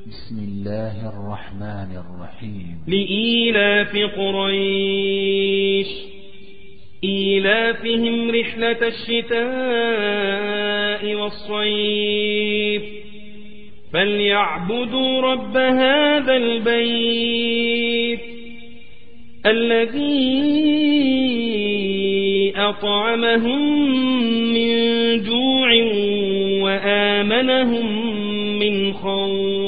بسم الله الرحمن الرحيم. لإيلاف قريش إيلافهم رحلة الشتاء والصيف فليعبدوا رب هذا البيت الذي أطعمهم من جوع وآمنهم من خوف.